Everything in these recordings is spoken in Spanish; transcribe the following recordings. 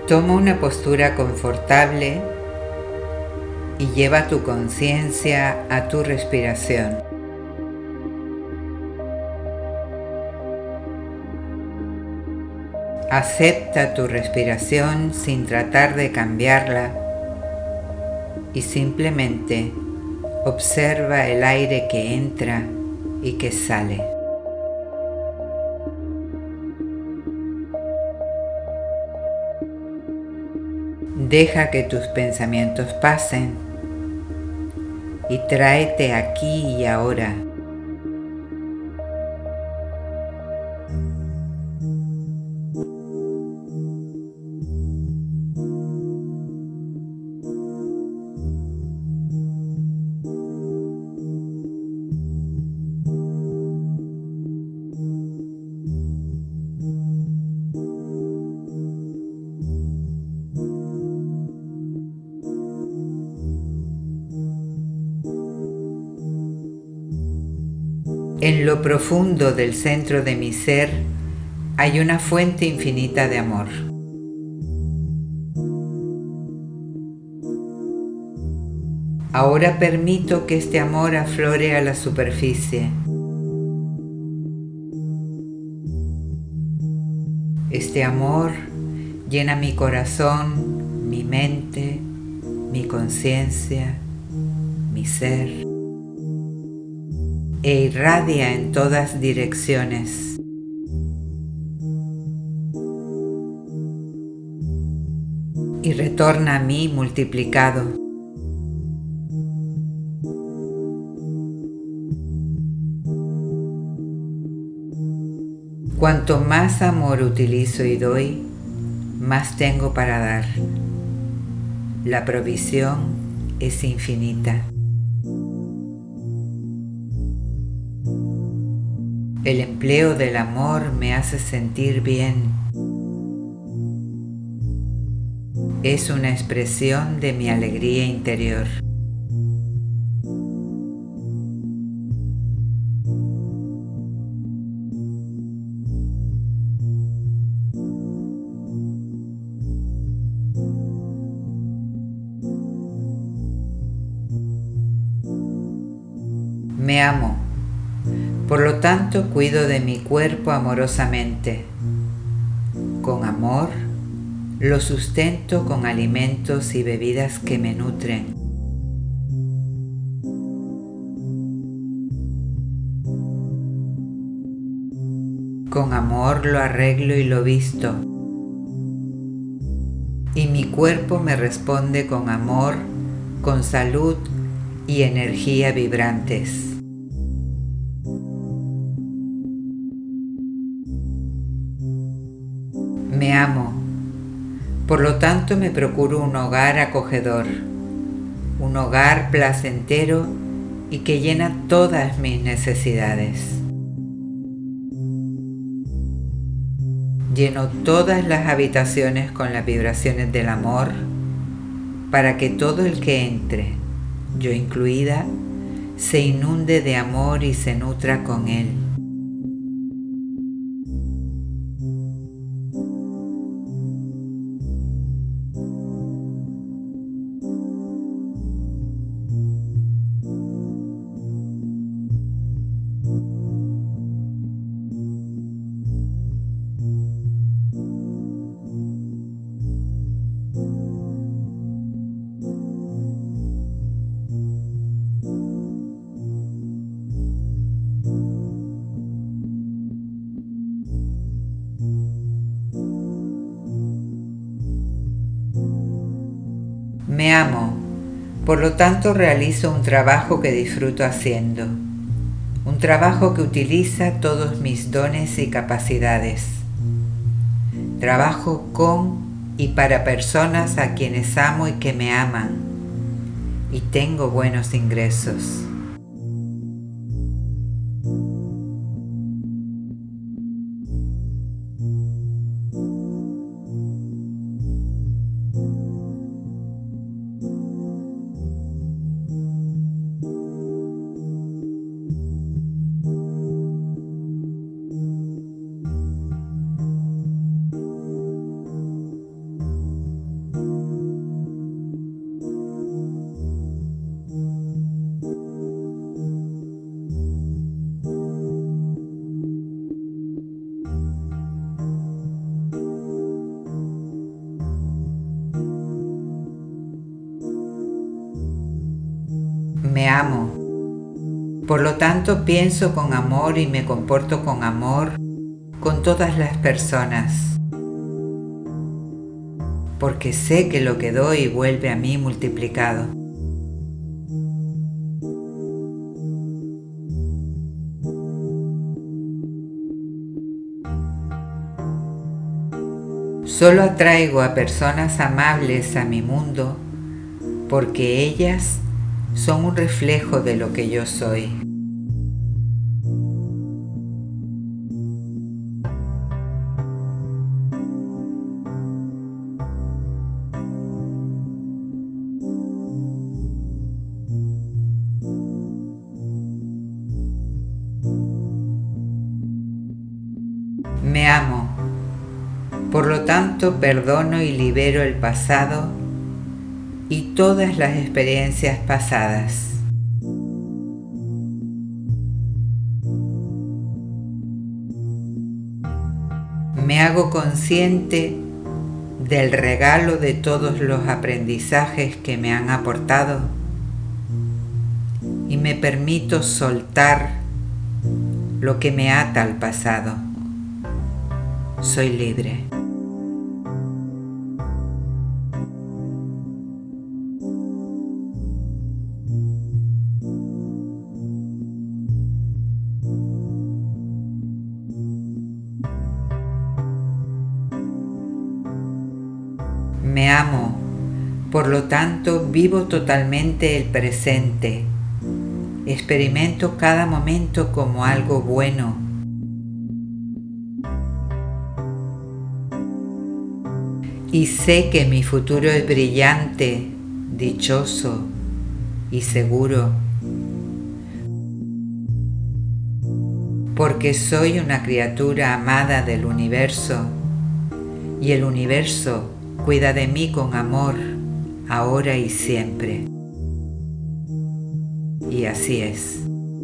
Toma una postura confortable y lleva tu conciencia a tu respiración. Acepta tu respiración sin tratar de cambiarla y simplemente observa el aire que entra y que sale. Deja que tus pensamientos pasen y tráete aquí y ahora. En lo profundo del centro de mi ser hay una fuente infinita de amor. Ahora permito que este amor aflore a la superficie. Este amor llena mi corazón, mi mente, mi conciencia, mi ser, e irradia en todas direcciones. Y retorna a mí multiplicado. Cuanto más amor utilizo y doy, más tengo para dar. La provisión es infinita. El empleo del amor me hace sentir bien. Es una expresión de mi alegría interior. Me amo. Por lo tanto, cuido de mi cuerpo amorosamente. Con amor, lo sustento con alimentos y bebidas que me nutren. Con amor lo arreglo y lo visto. Y mi cuerpo me responde con amor, con salud y energía vibrantes. Me amo. Por lo tanto, me procuro un hogar acogedor, un hogar placentero y que llena todas mis necesidades. Lleno todas las habitaciones con las vibraciones del amor para que todo el que entre, yo incluida, se inunde de amor y se nutra con él. Me amo, por lo tanto realizo un trabajo que disfruto haciendo, un trabajo que utiliza todos mis dones y capacidades. Trabajo con y para personas a quienes amo y que me aman, y tengo buenos ingresos. Por lo tanto, pienso con amor y me comporto con amor con todas las personas, porque sé que lo que doy vuelve a mí multiplicado. Solo atraigo a personas amables a mi mundo porque ellas son un reflejo de lo que yo soy. Me amo, por lo tanto perdono y libero el pasado y todas las experiencias pasadas. Me hago consciente del regalo de todos los aprendizajes que me han aportado y me permito soltar lo que me ata al pasado. Soy libre. Me amo, por lo tanto vivo totalmente el presente. Experimento cada momento como algo bueno. Y sé que mi futuro es brillante, dichoso y seguro, porque soy una criatura amada del universo y el universo cuida de mí con amor, ahora y siempre. Y así es.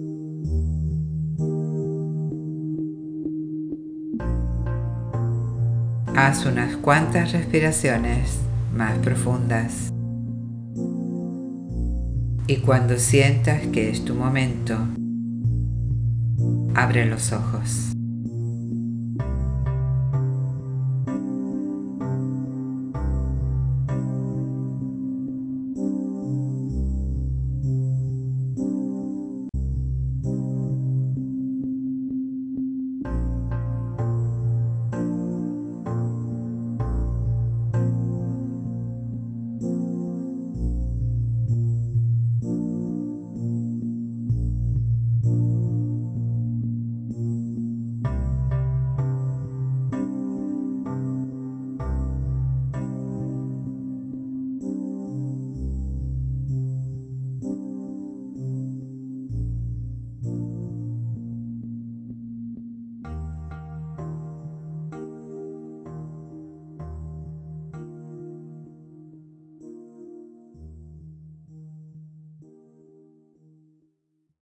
Haz unas cuantas respiraciones más profundas. Y cuando sientas que es tu momento, abre los ojos.